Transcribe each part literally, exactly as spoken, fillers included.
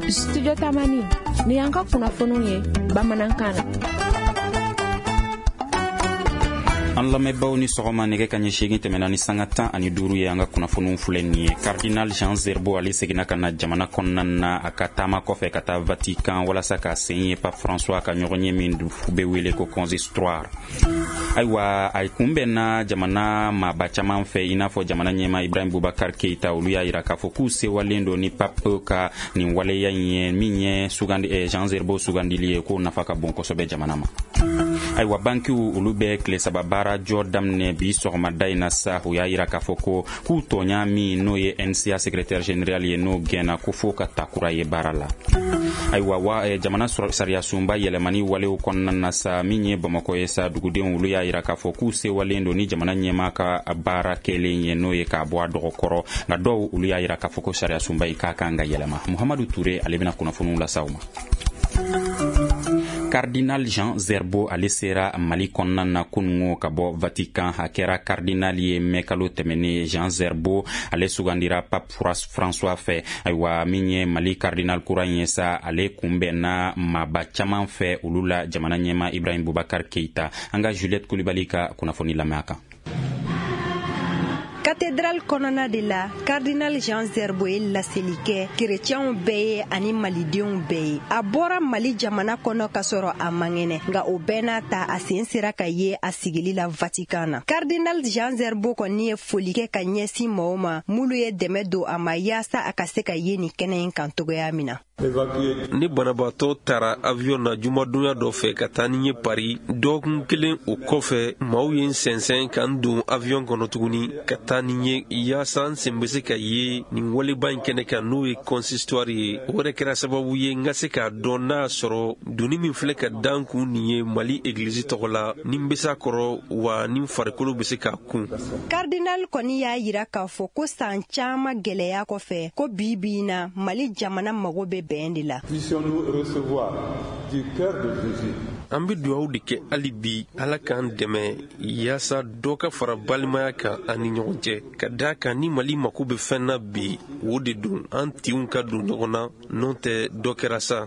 Studio Tamani ni yanka kunnafoniw ye bamanankan na. An lamɛnbaaw ni sɔgɔma nɛgɛ ka ɲɛ seegin tɛmɛna ni sanga tan ani duuru ye an ka kunnafoniw filɛ nin ye. Cardinal Jean Zerbo ale seginna ka na jamana kɔnɔna na a ka taama kɔfɛ ka taa Vatican walasa ka sen ye Pape François ka ɲɔgɔn ye min bɛ wele ko consistoire. Ayiwa a kunbɛnna jamana maaba caman fɛ i n'a fɔ jamana ɲɛma Ibrahim Boubacar Keita olu y'a yira k'a fɔ k'u sewalen don ni Pape ka nin waleya in ye min ye sugandi eh, Jean Zerbo sugandili ye k'o nafa ka bon kosɛbɛ jamana ma. Ayiwa bankiw olu bɛ tile saba baara jɔ daminɛ bi sɔgɔmada in na sa u y'a yira k'a fɔ ko k'u tɔɲa min n'o ye N C A secrétaire général ye n'o gɛnna ko fo ka ta kura ye baara la. Ayiwa wa eh, jamana sariya sunba yɛlɛmani walew kɔnɔna na sa min ye Bamakɔ ye sa dugudenw olu y'a yira k'a fɔ k'u sewalen don ni jamana ɲɛma ka baara kɛlen ye n'o ye k'a bɔ a dɔgɔkɔrɔ nka dɔw olu y'a yira k'a fɔ ko sariya sunba yi k'a kan ka yɛlɛma. Muhamadu Ture ale bɛna kunnafoniw lasa u ma. Cardinal Jean Zerbo ale sera Mali kɔnɔna na kunungo ka bɔ Vatican a kɛra cardinal ye mɛ kalo tɛmɛnen Jean Zerbo ale sugandira Pape François fɛ. Ayiwa min ye Mali cardinal kura ye sa ale kunbɛnna maaba caman fɛ olu la jamana ɲɛma Ibrahim Boubacar Keita. An ka Juliette Koulibaly ka kunnafoni lamɛn a kan. Cathédrale kɔnɔna de la Cardinal Jean Zerbo ye laseli kɛ kerecɛnw bɛɛ ye ani malidenw bɛɛ ye. A bɔra Mali jamana kɔnɔ ka sɔrɔ a mangɛnɛ nka o bɛɛ n'a ta a sen sera ka ye a sigili la Vatican na. Cardinal Jean Zerbo kɔni ye foli kɛ ka ɲɛsin mɔgɔw ma mulu ye dɛmɛ don a ma yaasa a ka se ka ye nin kɛnɛ in kan togoya min na. Ni banabaatɔ taara avion na jumadonya dɔ fɛ ka taa ni ye Paris dɔgɔkun kelen o kɔfɛ maaw ye n sɛnsɛn ka n don avion kɔnɔ tuguni ka taa ni ye yaasa n sen bɛ se ka ye nin waleba in kɛnɛ kan n'o ye consistoire ye. O yɛrɛ kɛra sababu ye n ka se k'a dɔn n'a sɔrɔ doni min filɛ ka dan kun nin ye Mali église tɔgɔ la ni n bɛ se a kɔrɔ wa ni farikolo bɛ se k'a kun. Cardinal kɔni y'a yira k'a fɔ ko san caman gɛlɛya kɔfɛ ko bi bi in na Mali jamana mago bɛ bɛn de la. Puissions-nous recevoir du cœur de Jésus. An bɛ dugawu de kɛ hali bi Ala k'an dɛmɛ yaasa dɔ ka fara balimaya kan ani ɲɔgɔn cɛ ka da kan ni Mali mako bɛ fɛn na bi o de don an tinw ka don ɲɔgɔn na n'o tɛ dɔ kɛra sa.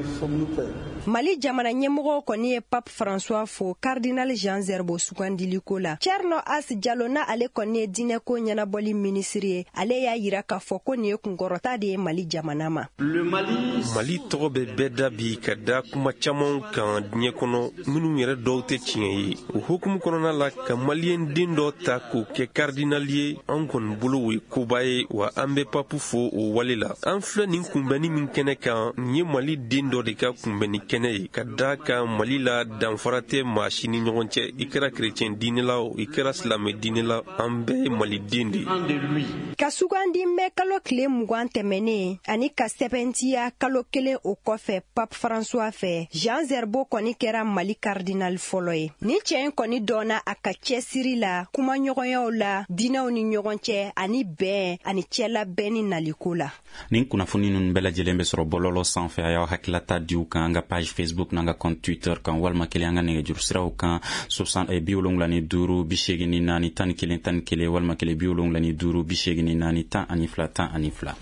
Mali jamana ɲɛmɔgɔ kɔni ye Pape François fo Cardinal Jean Zerbo sugandiliko la. Thierno As Diallo na ale kɔni ye diinɛko ɲɛnabɔli minisiri ye ale y'a yira k'a fɔ ko nin ye kunkɔrɔta de ye Mali jamana ma. Mali tɔgɔ bɛ bɛɛ da bi ka da kuma caman kan diɲɛ kɔnɔ minnu yɛrɛ dɔw tɛ tiɲɛ ye. O hukumu kɔnɔna la ka maliyɛn den dɔ ta k'o kɛ cardinal ye an kɔni bolo o ye koba ye wa an bɛ papu fo o wale la. An filɛ nin kunbɛnni min kɛnɛ kan nin ye Mali den dɔ de ka kunbɛnni kɛnɛ ye ka da kan Mali la danfara tɛ maa si ni ɲɔgɔn cɛ i kɛra chrétien diinɛ la o i kɛra silamɛ diinɛ la an bɛɛ ye Mali den de. Ka sugandi mɛ kalo tile mugan tɛmɛnen ani ka sɛbɛntiya kalo kelen o kɔfɛ Pape François fɛ Jean Zerbo kɔni kɛra Mali cardinal fɔlɔ ye. Ni cɛ in kɔni dɔnna a ka cɛsiri la kuma ɲɔgɔnyaw la diinɛw ni ɲɔgɔn cɛ ani bɛn ani cɛlabɛn ni naliko la. Nin kunnafoni ninnu bɛɛ lajɛlen bɛ sɔrɔ bɔlɔlɔ sanfɛ a y'aw hakilata di u kan an ka page Facebook n'an ka compte Twitter kan walima kelen an ka nɛgɛjuru siraw kan bi wolonwula ni duuru bi seegin ni naani tan ni kelen tan ni kelen walima kelen bi wolonwula ni duuru bi seegin ni naani tan ani fila tan ani fila.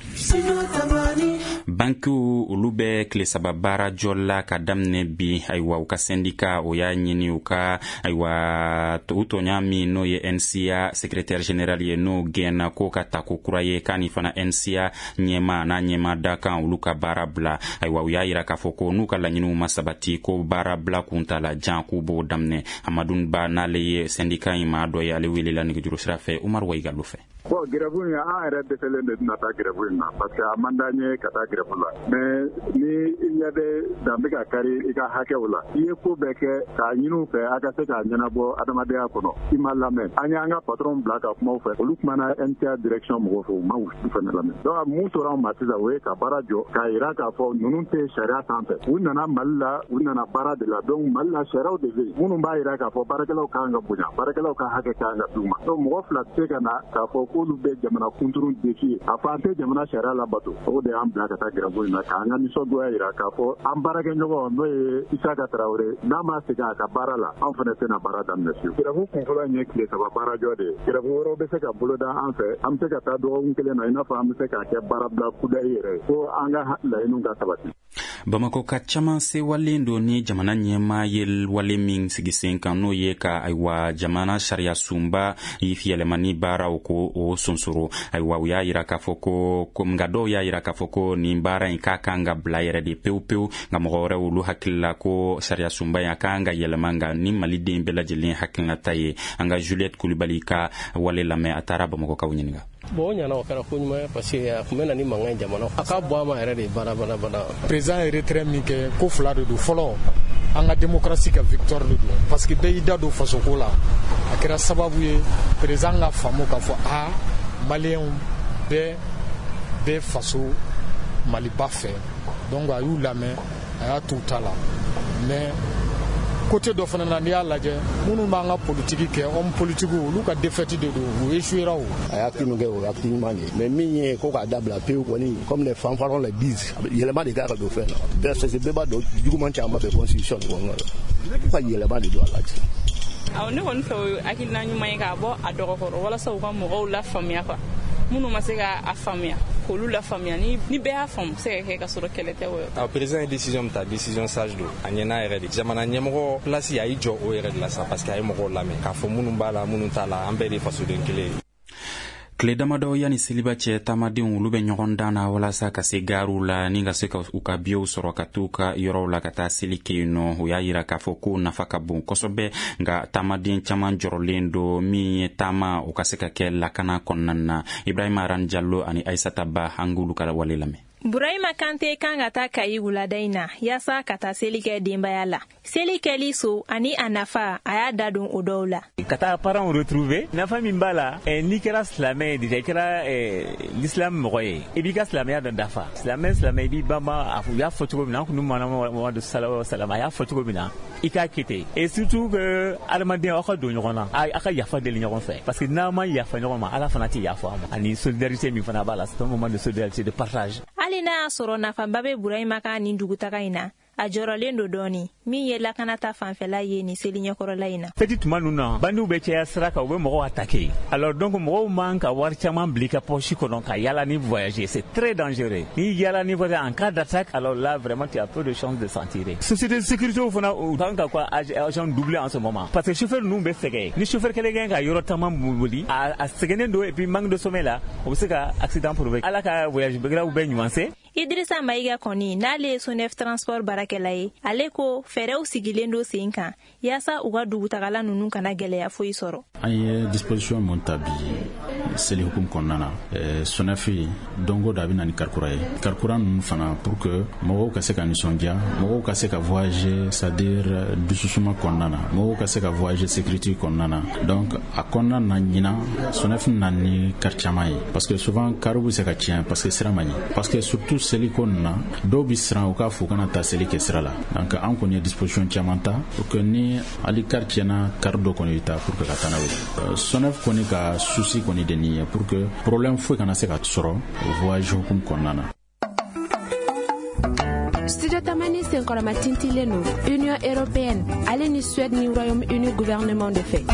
Bankiw olu bɛ tile saba baara jɔ la ka daminɛ bi ayiwa u ka syndicat o y'a ɲini u ka ayiwa u tɔɲa min n'o ye N C A secrétaire général ye n'o gɛnna ko ka ta ko kura ye k'a ni fana N C A ɲɛma n'a ɲɛma da kan olu ka baara bila ayiwa u y'a yira k'a fɔ ko n'u ka laɲiniw ma sabati ko baara bila kun t'a la jan k'u b'o daminɛ. Amadou Ba n'ale ye syndicat in maa dɔ ye ale welela nɛgɛjuru sira fɛ Umar Waigallo fɛ. Bon, grève in an yɛrɛ dɛsɛlen de tɛna taa grève in na parce que a man d'an ye ka taa grève la mais ni i ɲɛ bɛ dan bɛ ka kari i ka hakɛw la i ye ko bɛɛ kɛ k'a ɲini u fɛ a ka se k'a ɲɛnabɔ adamadenya kɔnɔ i ma lamɛn an y'an ka patron bila ka kuma u fɛ olu kumana N C A direction mɔgɔw fɛ u ma u fɛnɛ lamɛn donc mun tora an ma sisan o ye ka baara jɔ k'a yira k'a fɔ ninnu tɛ sariya sanfɛ u nana Mali la u nana baara de la donc Mali la sariyaw de bɛ yen minnu b'a yira k'a fɔ baarakɛlaw kan ka bonya baarakɛlaw ka hakɛ kan ka d'u ma donc mɔgɔ fila tɛ se ka na k'a fɔ k'olu bɛ jamana kunturu défi a fɔ an tɛ jamana sariya labato o de y'an bila ka taa grève in na k'an ka nisɔngoya yira k'a fɔ an baarakɛɲɔgɔn n'o ye Isaka Traoré n'a ma segin a ka baara la an fana tɛna baara daminɛ fiyewu. Grève kun fɔlɔ in ye tile saba baarajɔ de ye. Grève wɛrɛw bɛ se ka boloda an fɛ an bɛ se ka taa dɔgɔkun kelen na i n'a fɔ an bɛ se k'a kɛ baara bila kudayi yɛrɛ ye fo an ka laɲiniw ka sabati. Bamako ka caman sewalen do ni jamana ɲɛma ye wale min sigi sen kan n'o ye ka ayiwa jamana sariya sunba yɛlɛmani baaraw ko o sonsoro ayiwa u y'a yira k'a fɔ ko ko nka dɔw y'a yira k'a fɔ ko nin baara in k'a kan ka bila yɛrɛ de pewu pewu nka mɔgɔ wɛrɛ olu hakilila ko sariya sunba in a kan ka yɛlɛma nka ni maliden bɛɛ lajɛlen hakilinata ye an ka Juliette Kulibali ka wale lamɛn a taara Bamakɔkaw ɲininka. Bon ɲana o kɛra ko ɲuman ye parce que a kun bɛ na ni mankan jamana a ka bɔ a ma yɛrɛ de bana bana bana. Président ye retrait min kɛ ko fila de don fɔlɔ an ka démocratie ka victoire de don parce que bɛɛ y'i da don fasoko la a kɛra sababu ye président ka faamu k'a fɔ a maliyɛnw bɛɛ bɛ faso Maliba fɛ donc a y'u lamɛn a y'a t'u ta la mais côté dɔ fana na n'i y'a lajɛ minnu b'an ka politiki kɛ homme politique olu ka défaite de don u échouera o. a y'a kinu kɛ o acte ɲuman de mais min ye ko k'a dabila pewu kɔni comme les fanfarons le disent yɛlɛma de k'a ka don fɛn na parce que bɛɛ b'a dɔn juguman caman bɛ constitution kɔnɔna la ko ka yɛlɛma de don a la. awɔ ne kɔni fɛ o ye hakilina ɲuman ye k'a bɔ a dɔgɔkɔrɔ walasa u ka mɔgɔw la faamuya quoi minnu ma se k'a faamuya k'olu la faamuya ni ni bɛɛ y'a faamu se ka kɛ ka sɔrɔ kɛlɛ tɛ o ye. a président ye décision min ta décision sage don a ɲɛna yɛrɛ de jamana ɲɛmɔgɔ place a y'i jɔ o yɛrɛ de la sa parce que a ye mɔgɔw lamɛn k'a fɔ minnu b'a la minnu t'a la an bɛɛ de fasoden kelen ye. Tile damadɔ yani seliba cɛ taamadenw olu bɛ ɲɔgɔn dan na walasa ka se gaariw la ni ka se ka u ka biyew sɔrɔ ka t'u ka yɔrɔw la ka taa seli kɛ yen nɔ o y'a yira k'a fɔ ko nafa ka bon kosɛbɛ nka taamaden caman jɔrɔlen do min ye taama o ka se ka kɛ lakana kɔnɔna na Ibrahima Aran Jallo ani Aissata Ba an k'olu ka wale lamɛn. Burahima Kante kan ka taa Kayi wulada in na yaasa ka taa seli kɛ denbaya la. Seli kɛli so ani a nafa a y'a da don o dɔw la. Ka taa parents retrouver nafa min b'a la n'i kɛra silamɛ ye déjà i kɛra l'islam mɔgɔ ye i b'i ka silamɛya dɔ dafa silamɛ silamɛ i b'i banba u y'a fɔ cogo min na an kun mana Muhamadu sallallahu alaihi wasallam a y'a fɔ cogo min na i k'a kɛ ten et surtout que adamaden aw ka don ɲɔgɔn na a ka yafa deli ɲɔgɔn fɛ parce que n'a ma yafa ɲɔgɔn ma Ala fana tɛ yafa ma ani solidarité min fana b'a la c'est un moment de solidarité de partage. Hali n'a y'a sɔrɔ nafaba bɛ Burahima ka nin dugutaga in na a jɔrɔlen do dɔɔni min ye lakanata fanfɛla ye ni seli ɲɛkɔrɔla in na. Fɛti tuma ninnu na bandiw bɛ caya sira kan u bɛ mɔgɔw attaquer alors donc mɔgɔw man ka wari caman bila i ka poche kɔnɔ ka yala ni voyager c'est très dangereux ni yala ni voyager en cas d'attaque alors là vraiment tu as peu de chances de s'en tirer. Société de sécurité o fana u kan ka quoi agent doublé en ce moment parce que chauffeur ninnu bɛ sɛgɛn ni chauffeur kelen kelen ka yɔrɔ caman boli a a sɛgɛnnen do et puis manque de sommeil là o bɛ se ka accident provoquer Ala ka voyage bɛgɛlaw bɛ ɲumanse. Idrissa Maïga kɔni n'ale ye Sonef transport baarakɛla ye ale ko fɛɛrɛw sigilen do sen kan yaasa u ka dugutagala ninnu kana gɛlɛya foyi sɔrɔ. An ye disposition mun ta bi seli hukum kɔnɔna na Sonef dongo da bɛ na ni karikura ye karikura ninnu fana pour que mɔgɔw ka se ka nisɔndiya mɔgɔw ka se ka voyager c'est-à-dire dususuma kɔnɔna na mɔgɔw ka se ka voyager sécurité kɔnɔna na donc a kɔnɔna na ɲina Sonef na ni kari caman ye parce que souvent kariw bɛ se ka tiɲɛ parce que sira man ɲi parce que surtout seli kɔnɔna na dɔw bi siran u k'a fɔ kana taa seli kɛ sira la donc an kɔni ye disposition caman ta pour que ni ali kari tiɲɛna kari dɔ kɔni ta pour que ka taa n'a ye Sonef kɔni ka souci kɔni de nin ye pour que problème foyi kana se ka sɔrɔ voyage hukum kɔnɔna na. Studio Tamani senkɔrɔma tintilen no Union Européenne ale ni Suède ni Royaume-Uni gouvernement de fait.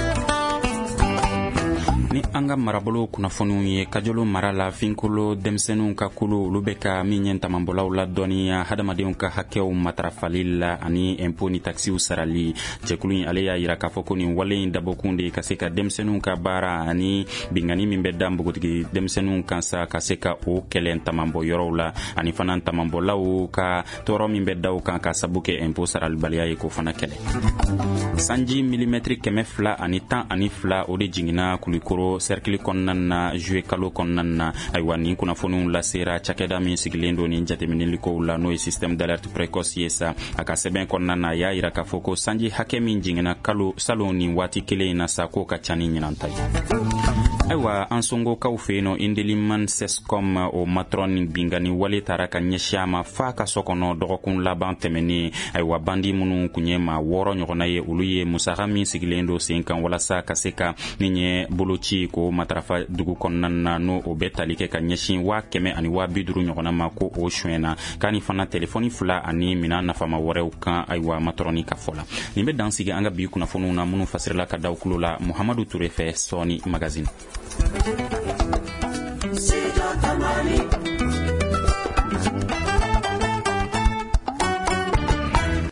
Ni an ka marabolo kunnafoniw ye kajolo mara la finkolo denmisɛnninw ka kulu olu bɛ ka min ye tamabɔlaw la dɔnniya hadamadenw ka hakɛw matarafali la ani impôt ni taxiw sarali jɛkulu in ale y'a yira k'a fɔ ko nin wale in dabɔkun de ka se ka denmisɛnninw ka baara ani bingani min bɛ da npogotigi denmisɛnninw kan sa ka se ka o kɛlɛ tamabɔ yɔrɔw la ani fana tamabɔlaw ka tɔɔrɔ min bɛ da u kan ka sabu kɛ impôt saralibaliya ye k'o fana kɛlɛ. Sanji milimɛtiri kɛmɛ fila ani tan ani fila o de jiginna Kulikoro cercle kɔnɔna na juillet kalo kɔnɔna na ayiwa nin kunnafoniw lasera cakɛda min sigilen do ni jateminɛlikow la n'o ye système d'alerte précoce ye sa a ka sɛbɛn kɔnɔna na a y'a yira k'a fɔ ko sanji hakɛ min jiginna kalo salon nin waati kelen in na sa k'o ka ca ni ɲinan ta ye. aywa an songokaw fe no indeliman sescom o matron bingani wale tara ka ɲɛsiya fa ka so kɔnɔ dɔgɔkun laban tɛmɛni aywa bandi minnu kun ye ma wɔɔrɔ ɲɔgɔnna ye olu ye musaka min sigilen do sen kan walasa ka se ka min ye boloci ko matarafa dugu kɔnɔna na no o bɛ tali kɛ ka ɲɛsin waa kɛmɛ ani waa bi duuru ɲɔgɔnna ma ko o suɲɛna kani fana telefɔni fila ani mina nafama wɛrɛw kan aywa matrɔni ka fɔ la nin bɛ dan sigi an ka bi kunnafoniw na minnu fasirila ka daw kulo la muhamadu ture fɛ sɔɔni magazine.